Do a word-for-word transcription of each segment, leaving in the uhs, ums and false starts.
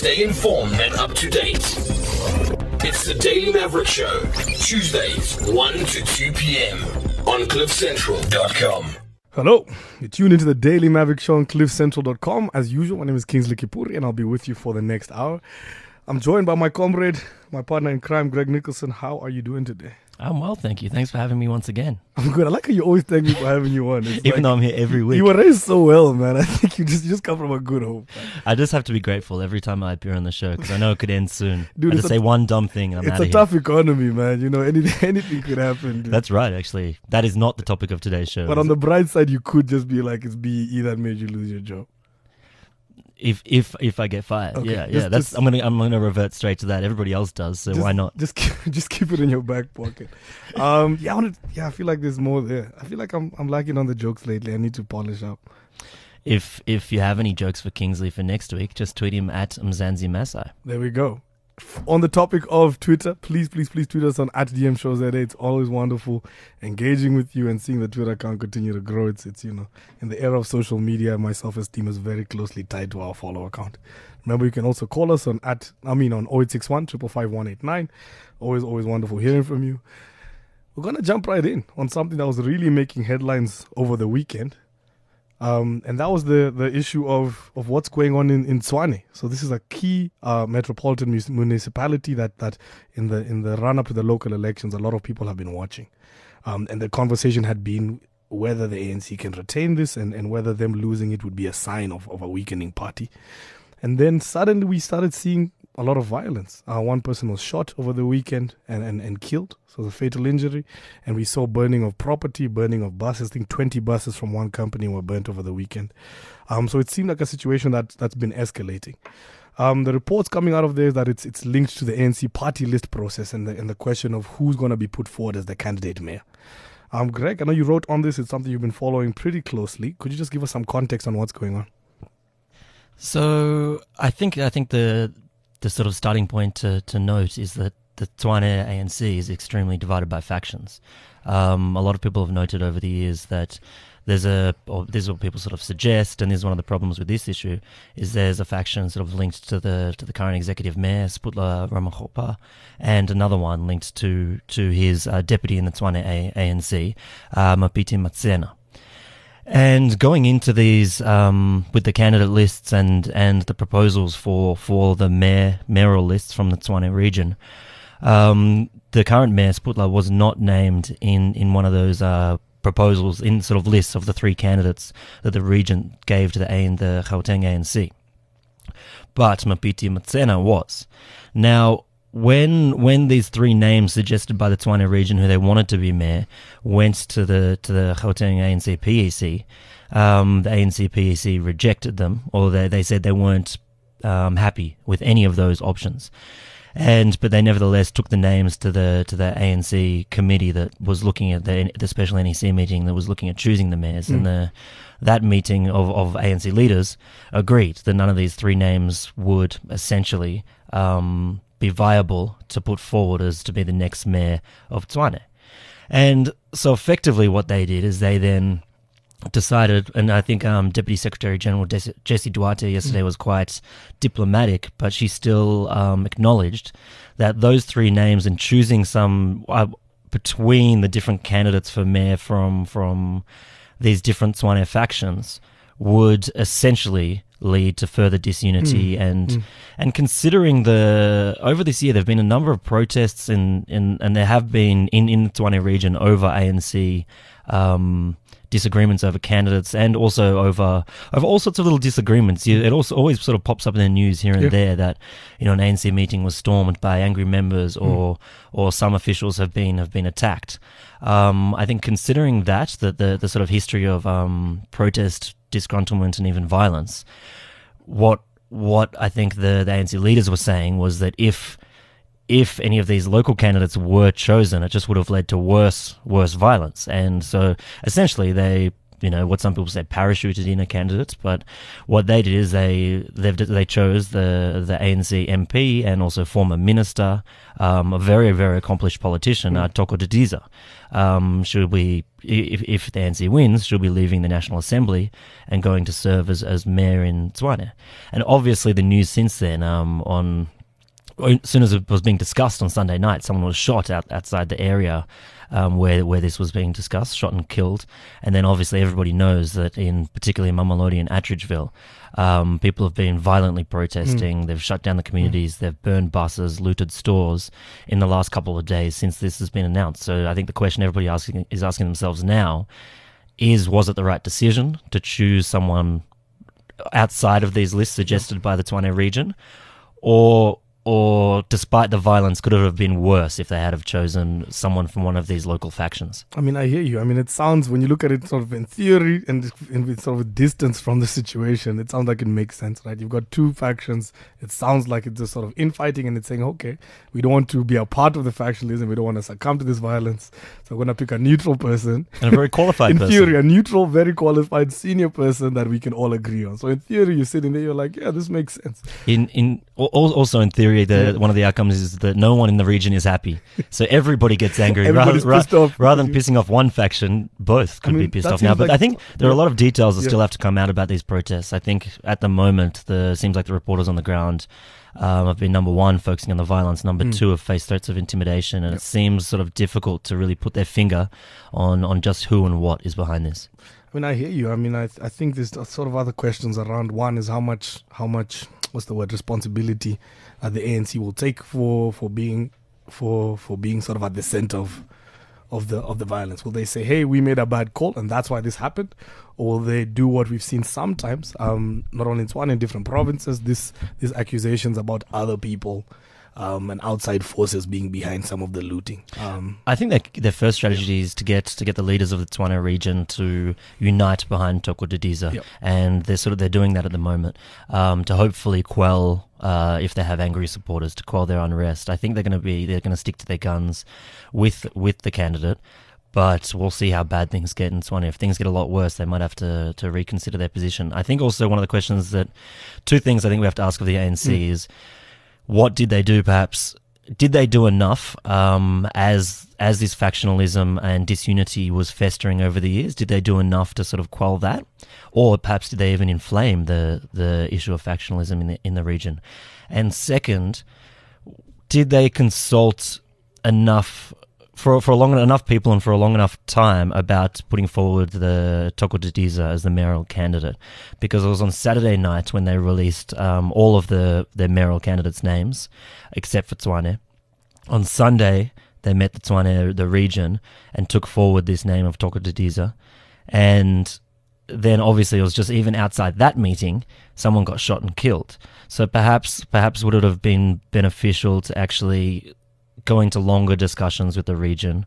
Stay informed and up to date. It's the Daily Maverick Show, Tuesdays, one to two p.m. on cliff central dot com. Hello, you tune into the Daily Maverick Show on cliff central dot com. As usual, my name is Kingsley Kipuri, and I'll be with you for the next hour. I'm joined by my comrade, my partner in crime, Greg Nicholson. How are you doing today? I'm well, thank you. Thanks for having me once again. I'm good. I like how you always thank me for having you on. It's Even like, though I'm here every week. You were raised so well, man. I think you just you just come from a good home. I just have to be grateful every time I appear on the show because I know it could end soon. Dude, I just a, say one dumb thing and I'm it's out a of tough here. economy, man. You know, anything, anything could happen. Dude. That's right, actually. That is not the topic of today's show. But on the bright side, you could just be like, it's B E that made you lose your job. If if if I get fired, Okay, yeah, just- yeah. That's just- I'm gonna I'm gonna revert straight to that. Everybody else does, so Just- why not? Just keep, just keep it in your back pocket. Um, yeah, I wanted, yeah, I feel like there's more there. I feel like I'm I'm lacking on the jokes lately. I need to polish up. If if you have any jokes for Kingsley for next week, just tweet him at Mzansi Masai. There we go. On the topic of Twitter, please, please, please tweet us on at D M Show Z A. It's always wonderful engaging with you and seeing the Twitter account continue to grow. It's, it's you know, in the era of social media, my self-esteem is very closely tied to our follow account. Remember, you can also call us on at, I mean, on oh eight six one, five five five, one eight nine. Always, always wonderful hearing from you. We're going to jump right in on something that was really making headlines over the weekend. Um, and that was the, the issue of, of what's going on in, in Tshwane. So this is a key uh, metropolitan mus- municipality that, that in the in the run-up to the local elections, a lot of people have been watching. Um, and the conversation had been whether the A N C can retain this and, and whether them losing it would be a sign of, of a weakening party. And then suddenly we started seeing a lot of violence. Uh, one person was shot over the weekend and, and, and killed. So it was a fatal injury. And we saw burning of property, burning of buses. I think twenty buses from one company were burnt over the weekend. Um, so it seemed like a situation that, that's been escalating. Um, the reports coming out of there is that it's it's linked to the A N C party list process and the, and the question of who's going to be put forward as the candidate mayor. Um, Greg, I know you wrote on this. It's something you've been following pretty closely. Could you just give us some context on what's going on? So I think I think the the sort of starting point to, to note is that the Tshwane A N C is extremely divided by factions. Um, a lot of people have noted over the years that there's a, or this is what people sort of suggest, and this is one of the problems with this issue, is there's a faction sort of linked to the to the current executive mayor, Sputla Ramakgopa, and another one linked to to his uh, deputy in the Tshwane A- ANC, uh, Mapiti Matsena. And going into these um, with the candidate lists and, and the proposals for, for the mayor mayoral lists from the Tshwane region, um, the current mayor Sputla was not named in, in one of those uh, proposals in sort of lists of the three candidates that the region gave to the A and the Gauteng A N C. But Mapiti Matsena was. Now, When when these three names suggested by the Tshwane region who they wanted to be mayor went to the to the Gauteng A N C P E C, um, the A N C P E C rejected them, or they they said they weren't um, happy with any of those options, and but they nevertheless took the names to the to the A N C committee that was looking at the the special N E C meeting that was looking at choosing the mayors, mm. and the that meeting of of A N C leaders agreed that none of these three names would essentially Um, be viable to put forward as to be the next mayor of Tshwane. And so effectively what they did is they then decided, and I think um, Deputy Secretary General Des- Jessie Duarte yesterday mm. was quite diplomatic, but she still um, acknowledged that those three names and choosing some uh, between the different candidates for mayor from, from these different Tshwane factions would essentially lead to further disunity. Mm. and mm. and considering the over this year there have been a number of protests in, in and there have been in, in the Tshwane region over A N C um, disagreements over candidates and also over over all sorts of little disagreements. You, it also always sort of pops up in the news here and yeah. there that, you know, an A N C meeting was stormed by angry members or mm. or some officials have been have been attacked. Um, I think considering that that the the sort of history of um, protest, disgruntlement and even violence, what what I think the, the A N C leaders were saying was that if if any of these local candidates were chosen, it just would have led to worse worse violence. And so essentially they you know, what some people say parachuted in a candidate, but what they did is they they they chose the the A N C M P and also former minister, um, a very very accomplished politician, uh, Toko Didiza. Um, she'll be, if if the A N C wins, she'll be leaving the National Assembly and going to serve as as mayor in Tshwane. And obviously, the news since then, um, on as soon as it was being discussed on Sunday night, someone was shot out outside the area um, where where this was being discussed, shot and killed. And then obviously everybody knows that in particularly in Mamelodi and Attridgeville, um, people have been violently protesting. Mm. They've shut down the communities. Mm. They've burned buses, looted stores in the last couple of days since this has been announced. So I think the question everybody asking is asking themselves now is, was it the right decision to choose someone outside of these lists suggested by the Tshwane region, or Or, despite the violence, could it have been worse if they had have chosen someone from one of these local factions? I mean, I hear you. I mean, it sounds, when you look at it sort of in theory and in with sort of distance from the situation, it sounds like it makes sense, right? You've got two factions. It sounds like it's just sort of infighting, and it's saying, okay, we don't want to be a part of the factionalism. We don't want to succumb to this violence. So we're going to pick a neutral person. And a very qualified in person. In theory, a neutral, very qualified senior person that we can all agree on. So in theory, you're sitting there, you're like, yeah, this makes sense. In in Also in theory, The, yeah. one of the outcomes is that no one in the region is happy. So everybody gets angry. rather, ra- rather than pissing off one faction, both could I mean, be pissed off now. But like, I think there yeah. are a lot of details that yeah. still have to come out about these protests. I think at the moment, the seems like the reporters on the ground um, have been, number one, focusing on the violence. Number mm. two, have faced threats of intimidation. And yep. it seems sort of difficult to really put their finger on, on just who and what is behind this. I mean, I hear you. I mean, I th- I think there's sort of other questions around. One is how much, how much, what's the word, responsibility uh, the A N C will take for for being for for being sort of at the center of of the of the violence. Will they say, hey, we made a bad call and that's why this happened? Or will they do what we've seen sometimes, um, not only in Tshwane, in different provinces, this these accusations about other people Um, and outside forces being behind some of the looting. Um, I think that their first strategy yeah. is to get to get the leaders of the Tshwane region to unite behind Toko Didiza, yep. and they're sort of they're doing that at the moment um, to hopefully quell, uh, if they have angry supporters, to quell their unrest. I think they're going to be they're going to stick to their guns with with the candidate. But we'll see how bad things get in Tshwane. If things get a lot worse, they might have to, to reconsider their position. I think also one of the questions that, two things I think we have to ask of the A N C mm. is, what did they do, perhaps? Did they do enough um, as as this factionalism and disunity was festering over the years? Did they do enough to sort of quell that? Or perhaps did they even inflame the, the issue of factionalism in the, in the region? And second, did they consult enough for for a long enough people and for a long enough time about putting forward the Toko Didiza as the mayoral candidate? Because it was on Saturday night when they released um, all of the their mayoral candidates' names, except for Tshwane. On Sunday, they met the Tshwane, the region, and took forward this name of Toko Didiza. And then obviously it was just even outside that meeting, someone got shot and killed. So perhaps perhaps would it have been beneficial to actually go into longer discussions with the region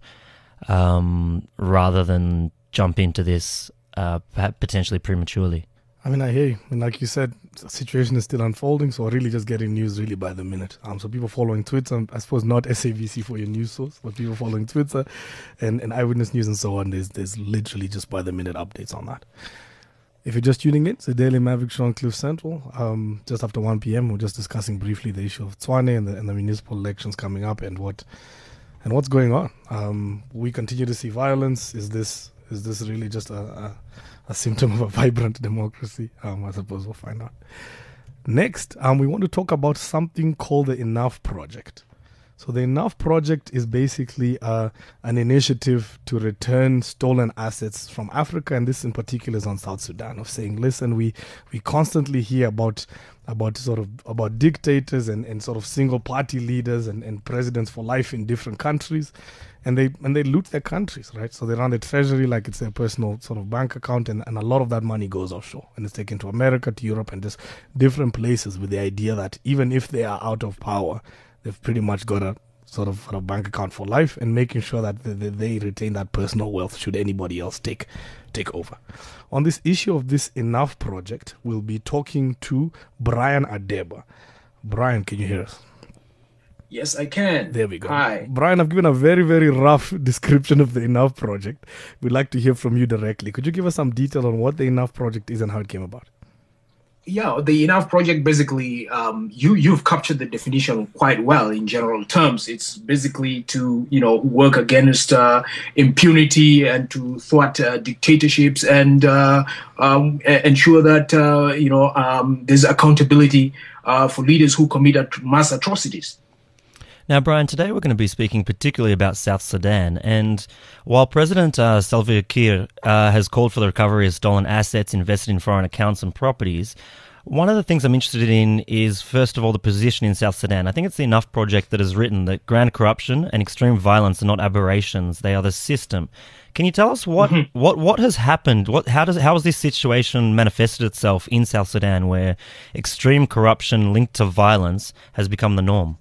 um, rather than jump into this uh, potentially prematurely? I mean, I hear you. I mean, like you said, the situation is still unfolding, so really just getting news really by the minute. Um, so people following Twitter, I suppose not S A B C for your news source, but people following Twitter and, and Eyewitness News and so on, there's, there's literally just by the minute updates on that. If you're just tuning in, it's the Daily Maverick Show on Cliff Central. Um, just after one p.m., we're just discussing briefly the issue of Tshwane and the, and the municipal elections coming up and what and what's going on. Um, we continue to see violence. Is this is this really just a, a, a symptom of a vibrant democracy? Um, I suppose we'll find out. Next, um, we want to talk about something called the Enough Project. So the Enough Project is basically uh, an initiative to return stolen assets from Africa, and this in particular is on South Sudan, of saying, listen, we, we constantly hear about about sort of about dictators and, and sort of single party leaders and, and presidents for life in different countries, and they and they loot their countries, right? So they run the treasury like it's their personal sort of bank account, and, and a lot of that money goes offshore and it's taken to America, to Europe, and just different places, with the idea that even if they are out of power, they've pretty much got a sort of, sort of bank account for life, and making sure that they, they retain that personal wealth should anybody else take take over. On this issue of this Enough Project, we'll be talking to Brian Adeba. Brian, can you hear us? Yes, I can. There we go. Hi. Brian, I've given a very, very rough description of the Enough Project. We'd like to hear from you directly. Could you give us some detail on what the Enough Project is and how it came about? Yeah, the Enough Project, basically, um, you, you've captured the definition quite well in general terms. It's basically to, you know, work against uh, impunity and to thwart uh, dictatorships and uh, um, ensure that, uh, you know, um, there's accountability uh, for leaders who commit at- mass atrocities. Now, Brian, today we're going to be speaking particularly about South Sudan. And while President uh, Salva Kiir uh, has called for the recovery of stolen assets invested in foreign accounts and properties, one of the things I'm interested in is, first of all, the position in South Sudan. I think it's the Enough Project that has written that grand corruption and extreme violence are not aberrations, they are the system. Can you tell us what, mm-hmm. what, what has happened? What, how, does, how has this situation manifested itself in South Sudan where extreme corruption linked to violence has become the norm?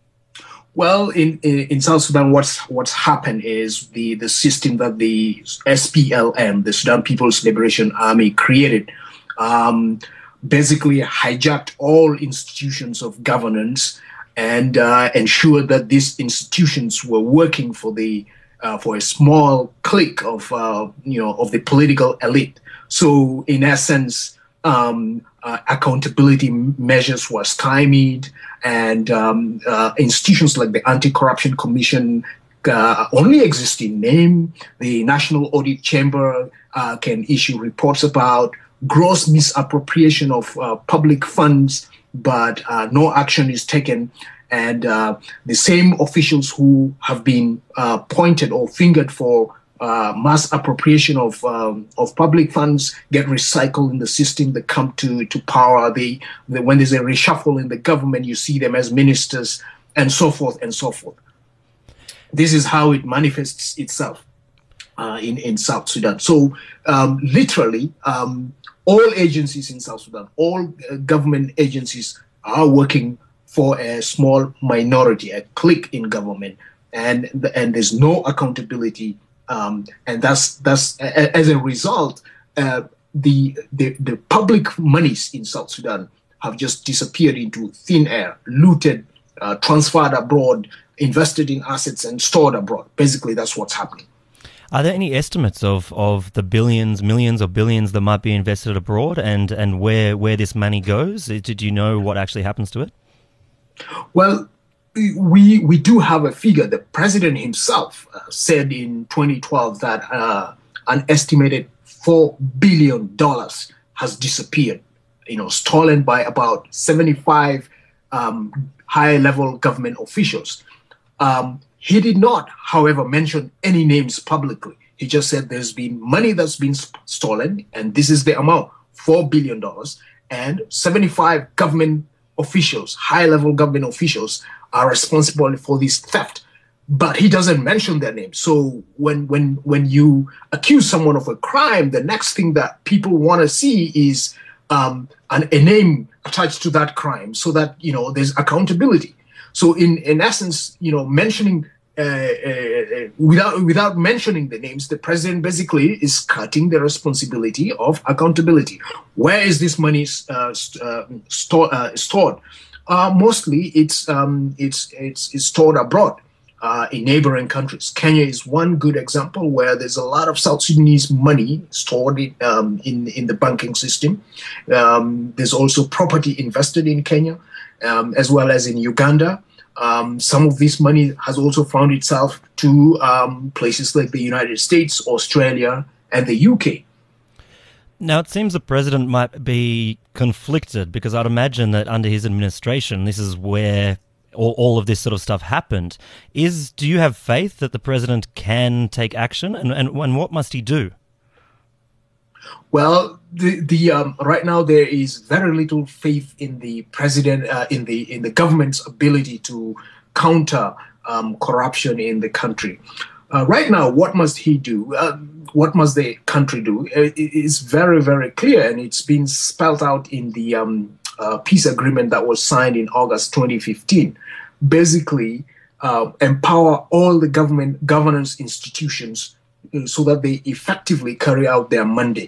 Well, in, in, in South Sudan, what's what's happened is the, the system that the S P L M, the Sudan People's Liberation Army, created, um, basically hijacked all institutions of governance and uh, ensured that these institutions were working for the uh, for a small clique of uh, you know of the political elite. So, in essence, um, uh, accountability measures were stymied. And um, uh, institutions like the Anti-Corruption Commission uh, only exist in name. The National Audit Chamber uh, can issue reports about gross misappropriation of uh, public funds, but uh, no action is taken. And uh, the same officials who have been uh, pointed or fingered for uh, mass appropriation of um, of public funds get recycled in the system. They come to to power. They, they when there's a reshuffle in the government, you see them as ministers and so forth and so forth. This is how it manifests itself uh, in in South Sudan. So um, literally, um, all agencies in South Sudan, all uh, government agencies are working for a small minority, a clique in government, and and there's no accountability. Um, and that's that's a, as a result, uh, the, the the public monies in South Sudan have just disappeared into thin air, looted, uh, transferred abroad, invested in assets, and stored abroad. Basically, that's what's happening. Are there any estimates of, of the billions, millions, or billions that might be invested abroad, and and where where this money goes? Did you know what actually happens to it? Well, we we do have a figure. The president himself uh, said in twenty twelve that uh, an estimated four billion dollars has disappeared, you know, stolen by about seventy-five um, high-level government officials. Um, he did not, however, mention any names publicly. He just said there's been money that's been sp- stolen, and this is the amount, four billion dollars, and seventy-five government officials, high-level government officials, are responsible for this theft, but he doesn't mention their name. So when when when you accuse someone of a crime, the next thing that people want to see is um, an, a name attached to that crime, so that you know there's accountability. So in in essence, you know, mentioning uh, uh, without without mentioning the names, the president basically is cutting the responsibility of accountability. Where is this money uh, st- uh, store, uh, stored? Uh, mostly, it's um, it's it's it's stored abroad uh, in neighboring countries. Kenya is one good example where there's a lot of South Sudanese money stored in um, in, in the banking system. Um, there's also property invested in Kenya, um, as well as in Uganda. Um, some of this money has also found itself to um, places like the United States, Australia, and the U K. Now, it seems the president might be conflicted because I'd imagine that under his administration, this is where all, all of this sort of stuff happened. Is do you have faith that the president can take action, and and, and what must he do? Well, the the um, right now there is very little faith in the president, uh, in the in the government's ability to counter um, corruption in the country. Uh, right now, what must he do? Uh, what must the country do? It is very, very clear, and it's been spelled out in the um, uh, peace agreement that was signed in August twenty fifteen. Basically, uh, empower all the government governance institutions so that they effectively carry out their mandate.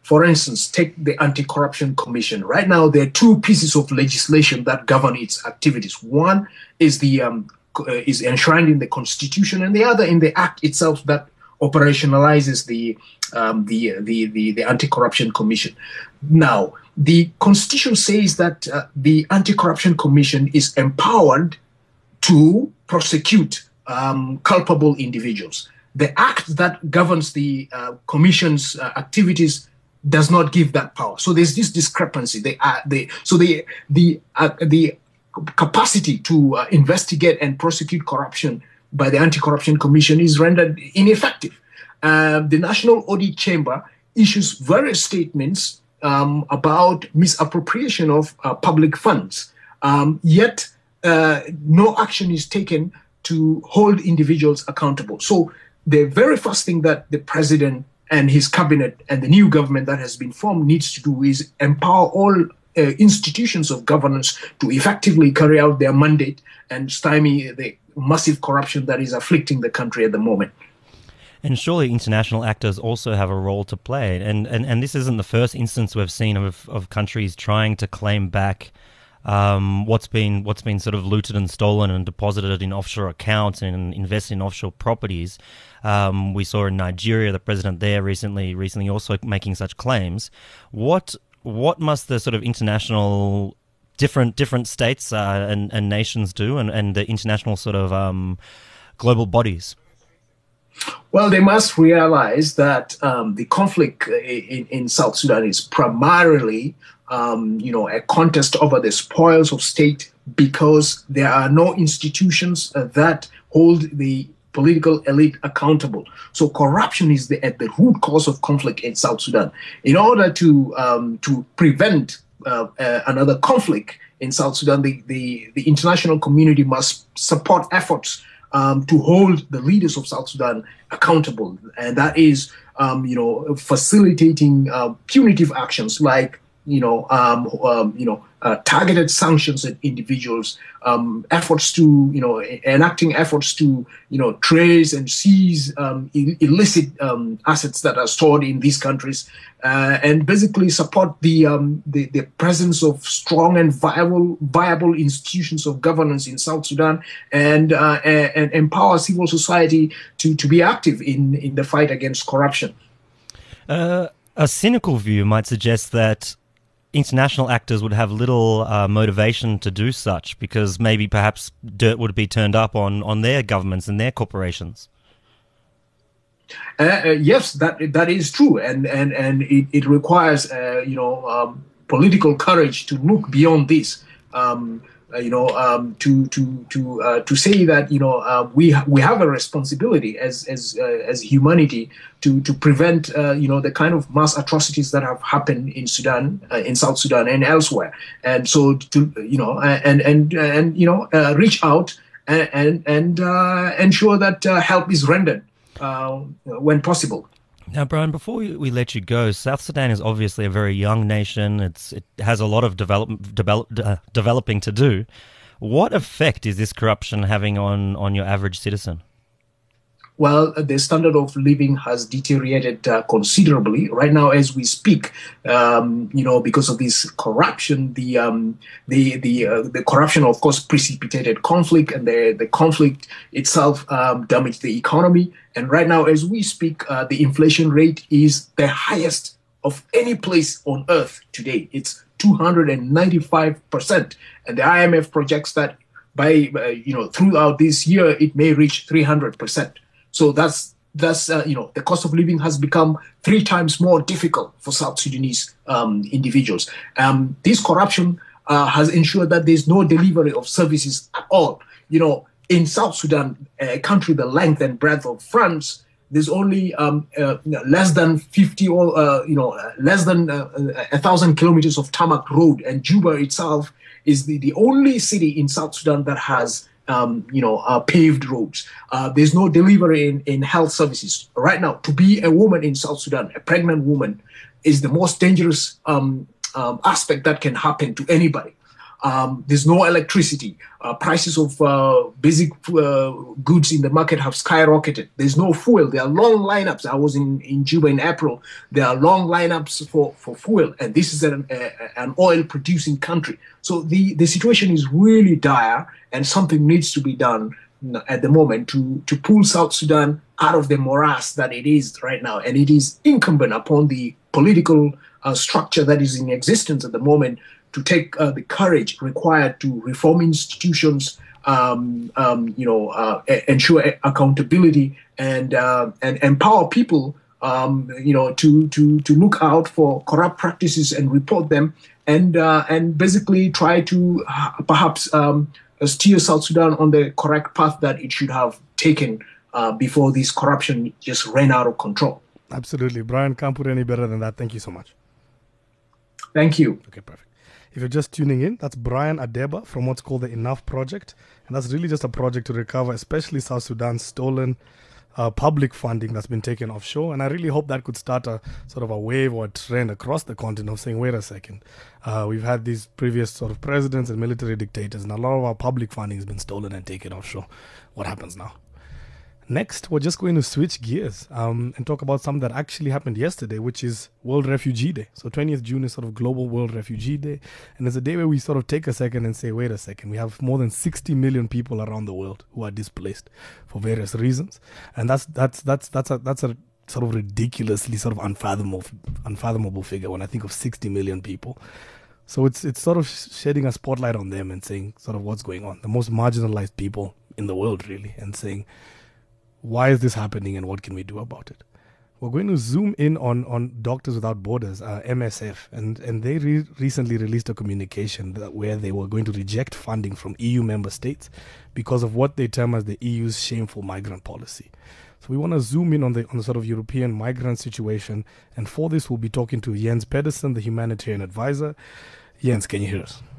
For instance, take the Anti-Corruption Commission. Right now, there are two pieces of legislation that govern its activities. One is the um, uh, is enshrined in the Constitution, and the other in the Act itself that operationalizes the um, the, the the the Anti-Corruption Commission. Now, the Constitution says that uh, the Anti-Corruption Commission is empowered to prosecute um, culpable individuals. The Act that governs the uh, Commission's uh, activities does not give that power. So there's this discrepancy. They are they so the the uh, the capacity to uh, investigate and prosecute corruption by the Anti-Corruption Commission is rendered ineffective. Uh, the National Audit Chamber issues various statements um, about misappropriation of uh, public funds, um, yet uh, no action is taken to hold individuals accountable. So the very first thing that the president and his cabinet and the new government that has been formed needs to do is empower all uh, institutions of governance to effectively carry out their mandate and stymie the massive corruption that is afflicting the country at the moment. And surely international actors also have a role to play. And, and, and this isn't the first instance we've seen of, of countries trying to claim back um, what's been what's been sort of looted and stolen and deposited in offshore accounts and invested in offshore properties. Um, we saw in Nigeria, the president there recently recently also making such claims. What what must the sort of international different different states uh, and, and nations do, and, and the international sort of um, global bodies? Well, they must realize that um, the conflict in, in South Sudan is primarily, um, you know, a contest over the spoils of state, because there are no institutions uh, that hold the political elite accountable. So corruption is the, at the root cause of conflict in South Sudan. In order to um, to prevent uh, uh, another conflict in South Sudan, the, the, the international community must support efforts Um, to hold the leaders of South Sudan accountable, and that is, um, you know, facilitating uh, punitive actions like, you know, um, um, you know, uh, targeted sanctions at individuals, um, efforts to, you know, enacting efforts to, you know, trace and seize um, ill- illicit um, assets that are stored in these countries, uh, and basically support the, um, the the presence of strong and viable viable institutions of governance in South Sudan, and uh, and empower civil society to to be active in in the fight against corruption. Uh, a cynical view might suggest that international actors would have little uh, motivation to do such, because maybe perhaps dirt would be turned up on, on their governments and their corporations. Uh, uh, yes, that that is true, and and and it, it requires uh, you know um, political courage to look beyond this. Um, uh, you know, um, to to to uh, to say that you know uh, we ha- we have a responsibility as as uh, as humanity to to prevent uh, you know the kind of mass atrocities that have happened in Sudan, uh, in South Sudan, and elsewhere. And so to you know and and and you know uh, reach out and and, and uh, ensure that uh, help is rendered uh, when possible. Now, Brian, before we, we let you go, South Sudan is obviously a very young nation. It's it has a lot of develop, develop, uh, developing to do. What effect is this corruption having on, on your average citizen? Well, the standard of living has deteriorated uh, considerably right now as we speak. Um, you know, because of this corruption, the um, the the uh, the corruption, of course, precipitated conflict, and the the conflict itself um, damaged the economy. And right now, as we speak, uh, the inflation rate is the highest of any place on earth today. It's two hundred ninety-five percent, and the I M F projects that by uh, you know throughout this year it may reach three hundred percent. So that's that's uh, you know the cost of living has become three times more difficult for South Sudanese um, individuals. Um, this corruption uh, has ensured that there's no delivery of services at all. You know, in South Sudan, a country the length and breadth of France, there's only um, uh, less than fifty or uh, you know less than uh, a thousand kilometers of tarmac road, and Juba itself is the, the only city in South Sudan that has Um, you know, uh, paved roads. Uh, there's no delivery in, in health services. Right now, to be a woman in South Sudan, a pregnant woman, is the most dangerous um, um, aspect that can happen to anybody. Um, there's no electricity. Uh, prices of uh, basic uh, goods in the market have skyrocketed. There's no fuel. There are long lineups. I was in, in Juba in April. There are long lineups for, for fuel, and this is an, a, an oil-producing country. So the, the situation is really dire, and something needs to be done at the moment to, to pull South Sudan out of the morass that it is right now. And it is incumbent upon the political uh, structure that is in existence at the moment to take uh, the courage required to reform institutions, um, um, you know, uh, ensure accountability, and uh, and empower people, um, you know, to to to look out for corrupt practices and report them, and uh, and basically try to uh, perhaps um, steer South Sudan on the correct path that it should have taken uh, before this corruption just ran out of control. Absolutely, Brian, can't put any better than that. Thank you so much. Thank you. Okay, perfect. If you're just tuning in, that's Brian Adeba from what's called the Enough Project. And that's really just a project to recover, especially South Sudan's stolen uh, public funding that's been taken offshore. And I really hope that could start a sort of a wave or a trend across the continent of saying, wait a second, uh, we've had these previous sort of presidents and military dictators, and a lot of our public funding has been stolen and taken offshore. What happens now? Next, we're just going to switch gears um, and talk about something that actually happened yesterday, which is World Refugee Day. So twentieth of June is sort of Global World Refugee Day. And it's a day where we sort of take a second and say, wait a second, we have more than sixty million people around the world who are displaced for various reasons. And that's that's that's that's a that's a sort of ridiculously sort of unfathomable unfathomable figure when I think of sixty million people. So it's it's sort of shedding a spotlight on them and saying sort of what's going on. The most marginalized people in the world, really, and saying, why is this happening and what can we do about it? We're going to zoom in on, on Doctors Without Borders, uh, M S F, and, and they re- recently released a communication that where they were going to reject funding from E U member states because of what they term as the E U's shameful migrant policy. So we want to zoom in on the on the sort of European migrant situation, and for this we'll be talking to Jens Pedersen, the humanitarian advisor. Jens, can you hear us?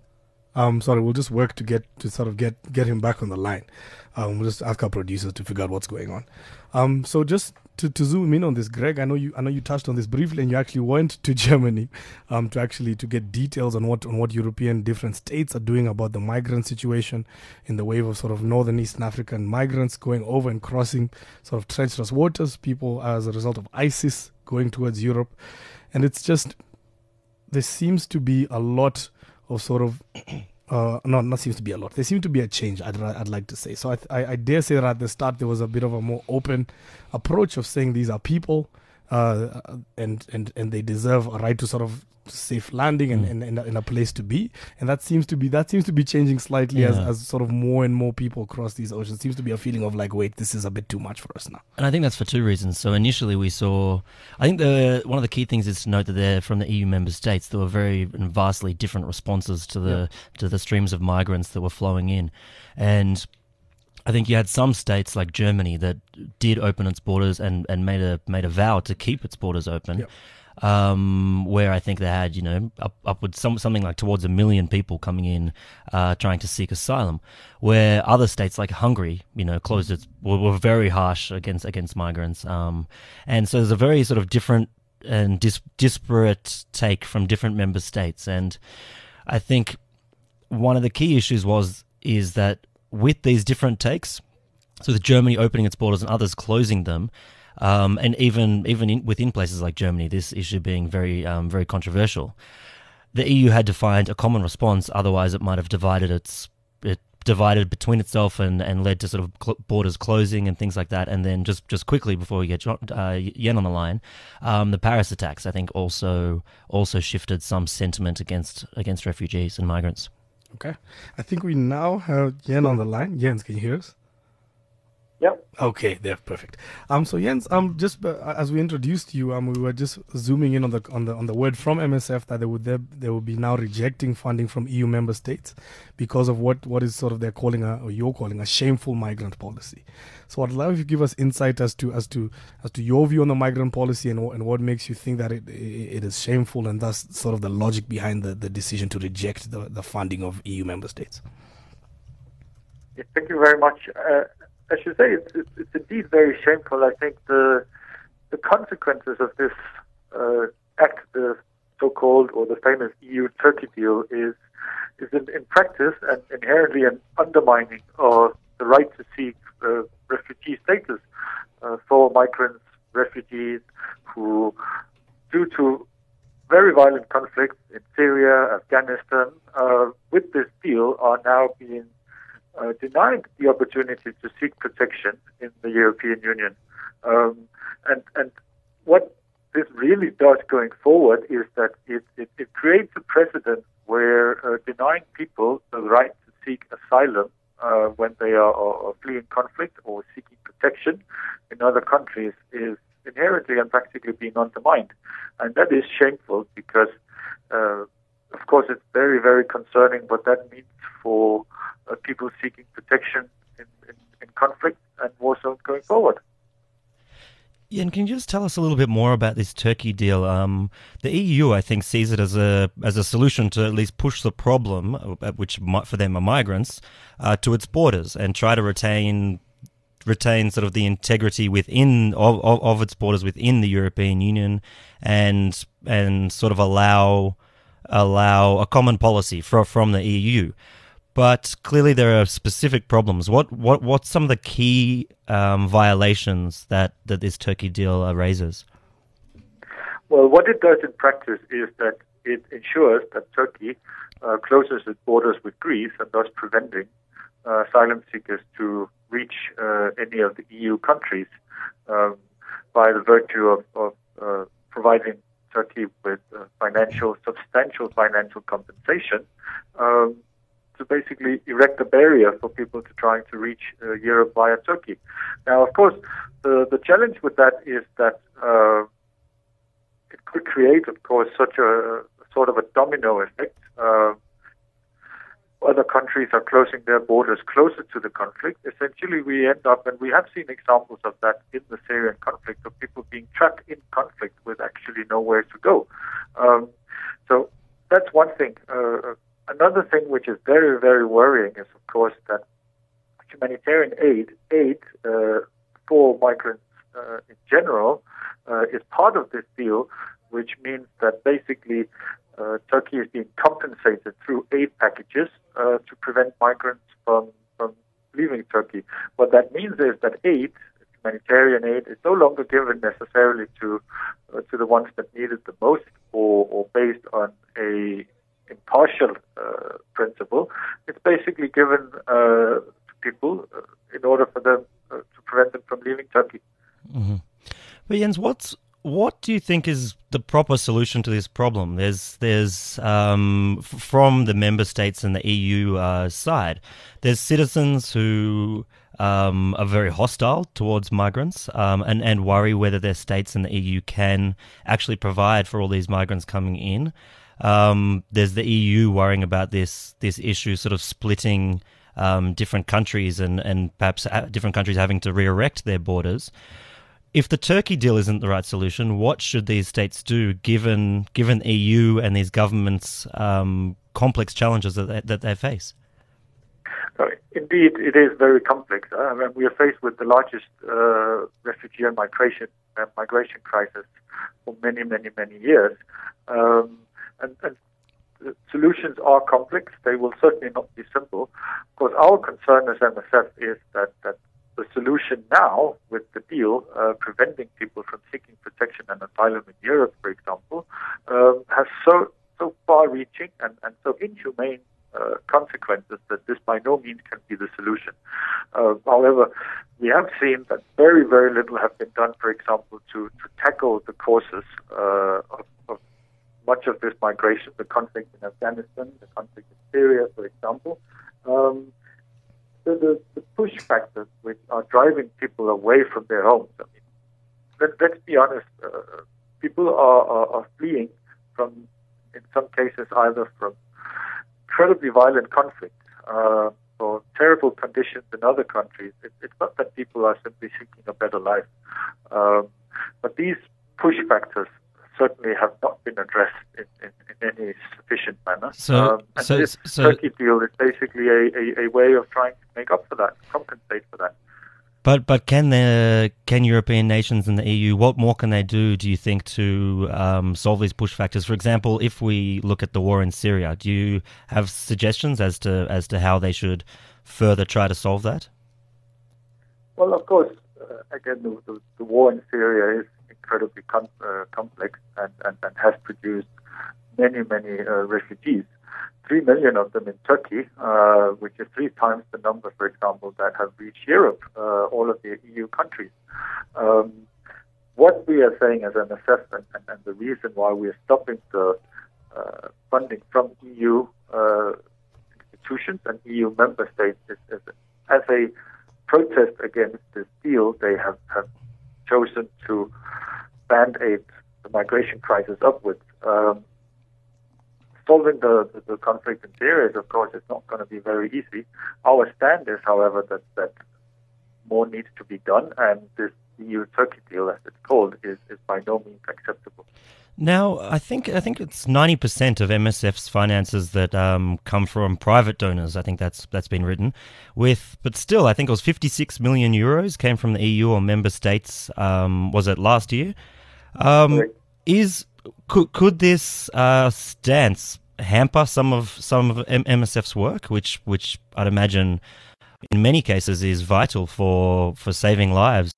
Um, sorry, we'll just work to get to sort of get, get him back on the line. Um, we'll just ask our producers to figure out what's going on. Um, so just to, to zoom in on this, Greg, I know you I know you touched on this briefly, and you actually went to Germany um, to actually to get details on what on what European different states are doing about the migrant situation in the wave of sort of northern Eastern African migrants going over and crossing sort of treacherous waters, people as a result of ISIS going towards Europe. And it's just, there seems to be a lot of sort of Uh, no, not seems to be a lot. There seems to be a change, I'd, I'd like to say. So I, I, I dare say that at the start there was a bit of a more open approach of saying these are people uh, and, and, and they deserve a right to sort of safe landing and, and, and, and a place to be. And that seems to be that seems to be changing slightly yeah. as, as sort of more and more people cross these oceans. It seems to be a feeling of like, wait, this is a bit too much for us now. And I think that's for two reasons. So initially we saw, I think the one of the key things is to note that they're from the E U member states. There were very and vastly different responses to the yeah. to the streams of migrants that were flowing in. And I think you had some states like Germany that did open its borders and, and made a made a vow to keep its borders open. Yeah. Um, where I think they had, you know, up, upwards some, something like towards a million people coming in, uh, trying to seek asylum. Where other states like Hungary, you know, closed its were, were very harsh against against migrants. Um, and so there's a very sort of different and dis- disparate take from different member states. And I think one of the key issues was is that with these different takes, so with Germany opening its borders and others closing them. Um, and even even in, within places like Germany, this issue being very um, very controversial, the E U had to find a common response. Otherwise, it might have divided its it divided between itself and, and led to sort of cl- borders closing and things like that. And then just, just quickly before we get John, uh, Yen on the line, um, the Paris attacks I think also also shifted some sentiment against against refugees and migrants. Okay, I think we now have Yen on the line. Jens, can you hear us? Yep. Okay, there, perfect. Um, so Jens, um, just uh, as we introduced you, um, we were just zooming in on the on the on the word from M S F that they would there they will be now rejecting funding from E U member states because of what, what is sort of they're calling a or you're calling a shameful migrant policy. So I'd love if you give us insight as to as to as to your view on the migrant policy and and what makes you think that it it is shameful and thus sort of the logic behind the, the decision to reject the, the funding of E U member states. Yeah, thank you very much. Uh, As you say, it's, it's, it's indeed very shameful. I think the the consequences of this uh, act, the so-called or the famous E U-Turkey deal, is is in, in practice and inherently an undermining of the right to seek uh, refugee status uh, for migrants, refugees who, due to very violent conflicts in Syria, Afghanistan, uh, with this deal are now being uh, denied the opportunity to seek protection in the European Union. Um, and, and what this really does going forward is that it, it, it creates a precedent where uh, denying people the right to seek asylum uh, when they are, are fleeing conflict or seeking protection in other countries is inherently and practically being undermined. And that is shameful because, uh, of course, it's very, very concerning what that means for uh, people seeking protection in, in, in conflict and war zones going forward. Yeah, and can you just tell us a little bit more about this Turkey deal? Um, the E U, I think, sees it as a as a solution to at least push the problem, which for them are migrants, uh, to its borders and try to retain retain sort of the integrity within of, of, of its borders within the European Union, and and sort of allow allow a common policy from from the E U. But clearly there are specific problems. What what what's some of the key um, violations that, that this Turkey deal uh, raises? Well, what it does in practice is that it ensures that Turkey uh, closes its borders with Greece and thus preventing uh, asylum seekers to reach uh, any of the E U countries um, by the virtue of, of uh, providing Turkey with uh, financial, substantial financial compensation um, to basically erect a barrier for people to trying to reach uh, Europe via Turkey. Now, of course, the, the challenge with that is that uh, it could create, of course, such a, a sort of a domino effect. Uh, other countries are closing their borders closer to the conflict. Essentially, we end up, and we have seen examples of that in the Syrian conflict, of people being trapped in conflict with actually nowhere to go. Um, so that's one thing. Uh, another thing which is very, very worrying is, of course, that humanitarian aid, aid uh, for migrants uh, in general, uh, is part of this deal, which means that basically uh, Turkey is being compensated through aid packages uh, to prevent migrants from, from leaving Turkey. What that means is that aid, humanitarian aid, is no longer given necessarily to uh, to the ones that need it the most, or, or based on a impartial uh, principle. It's basically given uh, to people uh, in order for them uh, to prevent them from leaving Turkey. Mm-hmm. But Jens, what's what do you think is the proper solution to this problem? There's, there's um, f- from the member states and the E U uh, side, there's citizens who um, are very hostile towards migrants um, and, and worry whether their states and the E U can actually provide for all these migrants coming in. Um, there's the E U worrying about this this issue, sort of splitting um, different countries and, and perhaps different countries having to re-erect their borders. If the Turkey deal isn't the right solution, what should these states do given given E U and these governments' um, complex challenges that they, that they face? Uh, indeed, it is very complex. Uh, and we are faced with the largest uh, refugee and migration uh, migration crisis for many, many, many years. Um, and, and the solutions are complex. They will certainly not be simple. Of course, our concern as M S F is that, that the solution now with the deal uh, preventing people from seeking protection and asylum in Europe, for example, um, has so so far-reaching and, and so inhumane uh, consequences that this by no means can be the solution. Uh, however, we have seen that very, very little has been done, for example, to, to tackle the causes uh, of, of much of this migration, the conflict in Afghanistan, the conflict in Syria, for example. Um, The, the, the push factors which are driving people away from their homes. I mean, let, let's be honest, uh, people are, are, are fleeing from, in some cases, either from incredibly violent conflict uh, or terrible conditions in other countries. It, it's not that people are simply seeking a better life. Um, but these push factors certainly have not been addressed in, in, in any sufficient manner. So, um, and so, this so, Turkey deal is basically a, a, a way of trying to make up for that, compensate for that. But but can the can European nations and the E U, what more can they do, do you think, to um, solve these push factors? For example, if we look at the war in Syria, do you have suggestions as to as to how they should further try to solve that? Well, of course, uh, again, the, the, the war in Syria is incredibly com- uh, complex and, and, and has produced many, many uh, refugees. Three million of them in Turkey, uh, which is three times the number, for example, that have reached Europe, uh, all of the E U countries. Um, what we are saying as an assessment, and, and the reason why we are stopping the uh, funding from E U uh, institutions and E U member states is, is as a protest against this deal, they have, have chosen to band-aid the migration crisis upwards. Um, Solving the, the, the conflict in Syria, of course, is not going to be very easy. Our stand is, however, that, that more needs to be done, and this E U-Turkey deal, as it's called, is, is by no means acceptable. Now, I think I think it's ninety percent of M S F's finances that um, come from private donors. I think that's that's been written. With, but still, I think it was fifty-six million euros came from the E U or member states. Um, was it last year? Um, is Could could this uh, stance hamper some of some of M S F's work, which which I'd imagine in many cases is vital for, for saving lives?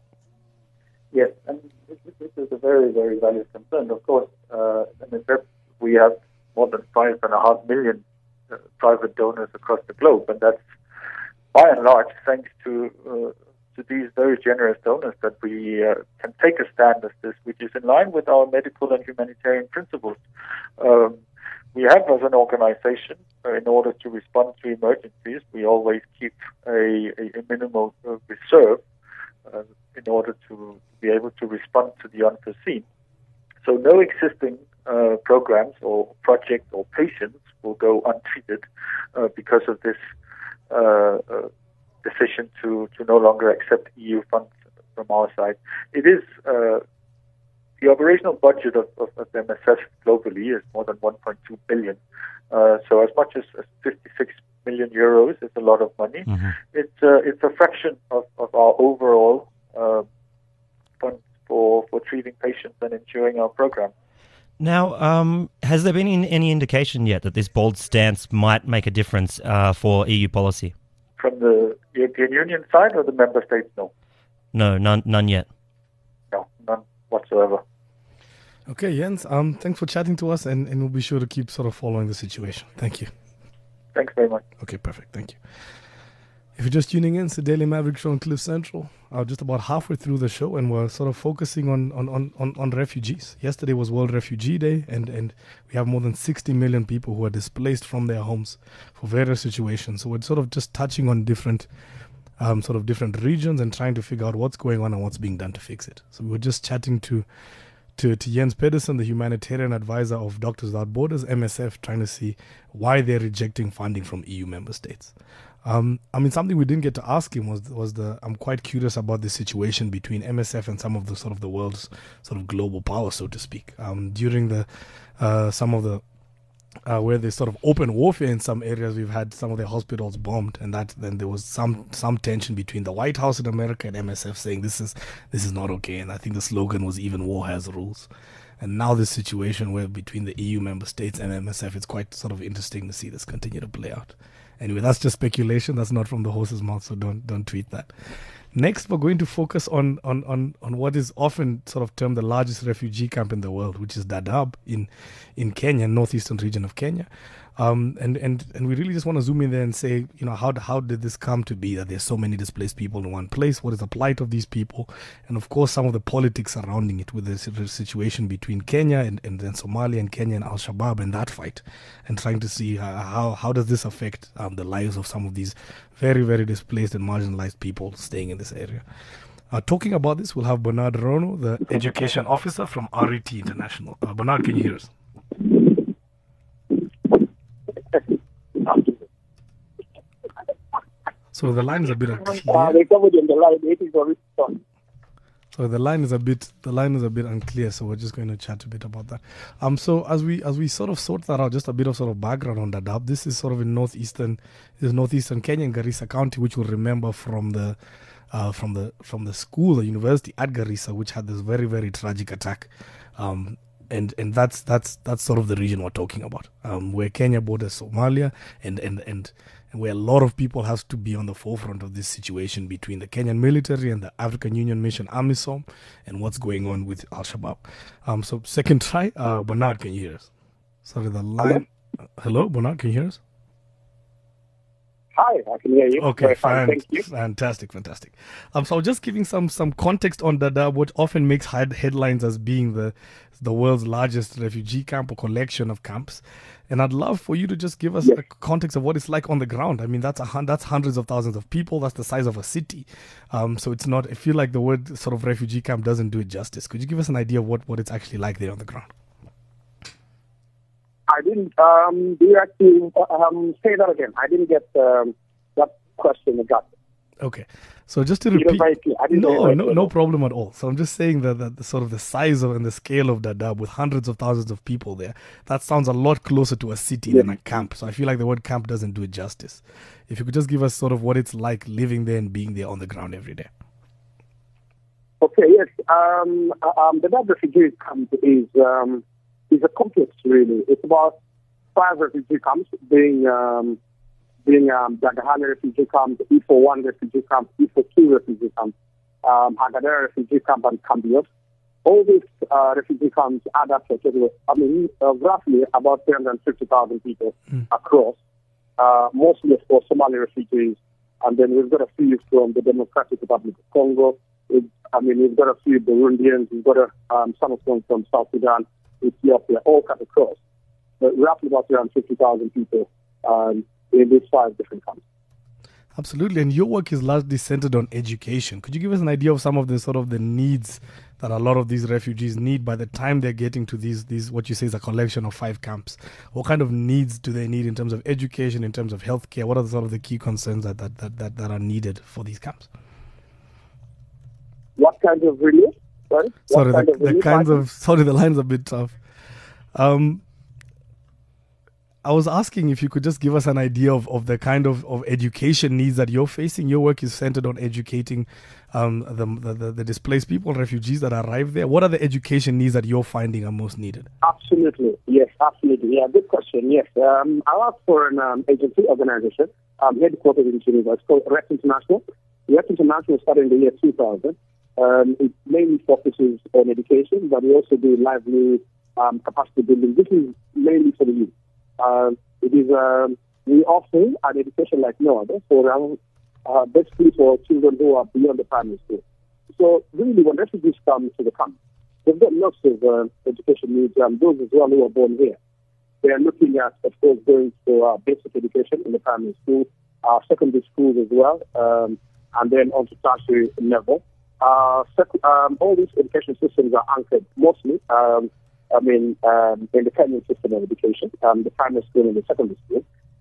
Yes, and this, this is a very very valid concern. Of course, uh, M S F, we have more than five and a half million uh, private donors across the globe, and that's by and large thanks to. Uh, to these very generous donors that we uh, can take a stand as this, which is in line with our medical and humanitarian principles. Um, we have, as an organization, uh, in order to respond to emergencies, we always keep a, a, a minimal uh, reserve uh, in order to be able to respond to the unforeseen. So no existing uh, programs or projects or patients will go untreated uh, because of this uh, uh, decision to, to no longer accept E U funds from our side. It is uh, the operational budget of, of, of M S F globally is more than one point two billion. Uh, so as much as, as fifty-six million euros is a lot of money. Mm-hmm. It's uh, it's a fraction of, of our overall uh, funds for for treating patients and ensuring our program. Now, um, has there been any indication yet that this bold stance might make a difference uh, for E U policy? From the European Union side or the member states? No. No, none, none yet. No, none whatsoever. Okay, Jens, um, thanks for chatting to us, and, and we'll be sure to keep sort of following the situation. Thank you. Thanks very much. Okay, perfect. Thank you. If you're just tuning in, it's the Daily Maverick Show on Cliff Central. Uh, just about halfway through the show, and we're sort of focusing on, on, on, on, on refugees. Yesterday was World Refugee Day, and, and we have more than sixty million people who are displaced from their homes for various situations. So we're sort of just touching on different um, sort of different regions and trying to figure out what's going on and what's being done to fix it. So we were just chatting to to, to Jens Pedersen, the humanitarian advisor of Doctors Without Borders, M S F, trying to see why they're rejecting funding from E U member states. Um, I mean, something we didn't get to ask him was was the. I'm quite curious about the situation between M S F and some of the sort of the world's sort of global power, so to speak. Um, during the uh, some of the uh, where there's sort of open warfare in some areas, we've had some of their hospitals bombed, and that then there was some some tension between the White House in America and M S F saying this is this is not okay. And I think the slogan was "Even war has rules." And now this situation where between the E U member states and M S F, it's quite sort of interesting to see this continue to play out. Anyway, that's just speculation. That's not from the horse's mouth, so don't don't tweet that. Next, we're going to focus on on, on, on what is often sort of termed the largest refugee camp in the world, which is Dadaab in in Kenya, northeastern region of Kenya. Um, and, and, and we really just want to zoom in there and say, you know, how how did this come to be that there's so many displaced people in one place? What is the plight of these people? And of course, some of the politics surrounding it with the situation between Kenya and, and then Somalia and Kenya and Al-Shabaab and that fight, and trying to see uh, how, how does this affect um, the lives of some of these very, very displaced and marginalized people staying in this area. Uh, talking about this, we'll have Bernard Rono, the education officer from R E T International. Uh, Bernard, can you hear us? So the line is a bit unclear. So the line is a bit the line is a bit unclear, so we're just going to chat a bit about that. Um, so as we as we sort of sort that out, just a bit of sort of background on Dadaab. This is sort of in northeastern, this is northeastern Kenya, in Garissa County, which we'll remember from the uh, from the from the school, the university at Garissa, which had this very very tragic attack. Um, and and that's that's that's sort of the region we're talking about, um, where Kenya borders Somalia, and and and. and where a lot of people have to be on the forefront of this situation between the Kenyan military and the African Union Mission AMISOM and what's going on with Al-Shabaab. Um, so second try, uh, Bernard, can you hear us? Sorry, the line. Hello, Hello Bernard, can you hear us? Hi, I can hear you. Okay, fine. Thank you. Fantastic, fantastic. Um, so I was just giving some some context on Dadaab, which often makes head headlines as being the the world's largest refugee camp or collection of camps. And I'd love for you to just give us yes. a context of what it's like on the ground. I mean, that's a that's hundreds of thousands of people. That's the size of a city. Um, so it's not. I feel like the word sort of refugee camp doesn't do it justice. Could you give us an idea of what, what it's actually like there on the ground? I didn't. Um, do you actually um, say that again? I didn't get um, that question exactly. Okay, so just to repeat, no, no, no problem at all. So I'm just saying that, that the sort of the size of and the scale of Dadaab with hundreds of thousands of people there, that sounds a lot closer to a city yeah. than a camp. So I feel like the word camp doesn't do it justice. If you could just give us sort of what it's like living there and being there on the ground every day. Okay, yes. Um, um, the Dadaab refugee camp is um, is a complex, really. It's about five refugee camps being. Um, being um, Dagahani refugee camp, E four one refugee camp, E four two refugee camp, um, Agadera refugee camp, and Cambios. All these uh, refugee camps add up to, I mean, uh, roughly about three hundred fifty thousand people mm. across, uh, mostly, of course, Somali refugees. And then we've got a few from the Democratic Republic of Congo. It, I mean, we've got a few Burundians, we've got a, um, some of them from South Sudan, Ethiopia, all cut across. But roughly about three hundred fifty thousand people. Um, in these five different camps. Absolutely, and your work is largely centered on education. Could you give us an idea of some of the sort of the needs that a lot of these refugees need by the time they're getting to these, these what you say is a collection of five camps? What kind of needs do they need in terms of education, in terms of healthcare? What are the sort of the key concerns that that, that, that, that are needed for these camps? What kind of relief? Sorry, sorry kind the, of the kinds of sorry, the line's a bit tough. Um, I was asking if you could just give us an idea of, of the kind of, of education needs that you're facing. Your work is centered on educating um, the, the the displaced people, refugees that arrive there. What are the education needs that you're finding are most needed? Absolutely, yes, absolutely. Yeah, good question. Yes, um, I work for an um, agency organization um, headquartered in Geneva. It's called R E C International. R E C International started in the year two thousand. Um, it mainly focuses on education, but we also do lively um, capacity building. This is mainly for the youth. Uh, it is um, we offer an education like no other for um, uh, basically for children who are beyond the primary school. So really, when refugees come to the camp, they've got lots of uh, education needs. Um, those as well who are born here, they are looking at, of course, going for uh, basic education in the primary school, uh, secondary schools as well, um, and then on to tertiary level. Uh, sec- um, all these education systems are anchored mostly. Um, I mean, um, in the Kenyan system of education, um, the primary school and the secondary school.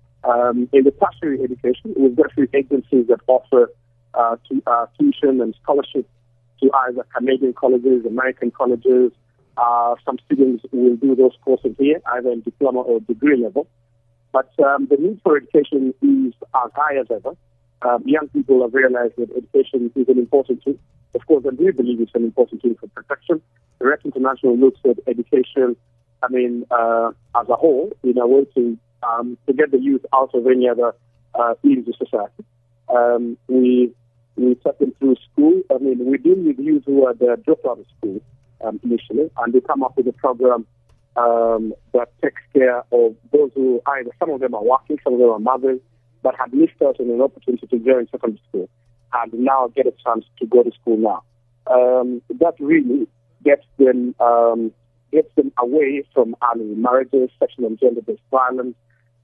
Um, in the tertiary education, we've got a few agencies that offer uh, to, uh, tuition and scholarship to either Canadian colleges, American colleges. Uh, some students will do those courses here, either in diploma or degree level. But um, the need for education is as high as ever. Um, young people have realized that education is an important tool. Of course, and we believe it's an important tool for protection. The R E C International looks at education, I mean, uh, as a whole, in a way to, um, to get the youth out of any other uh, fields of society. Um, we we take them through school. I mean, we deal with youth who are the dropped out of school um, initially, and they come up with a program um, that takes care of those who either, some of them are working, some of them are mothers, but had missed out on an opportunity to join secondary school and now get a chance to go to school now. Um, that really gets them um, gets them away from early marriages, sexual and gender-based violence,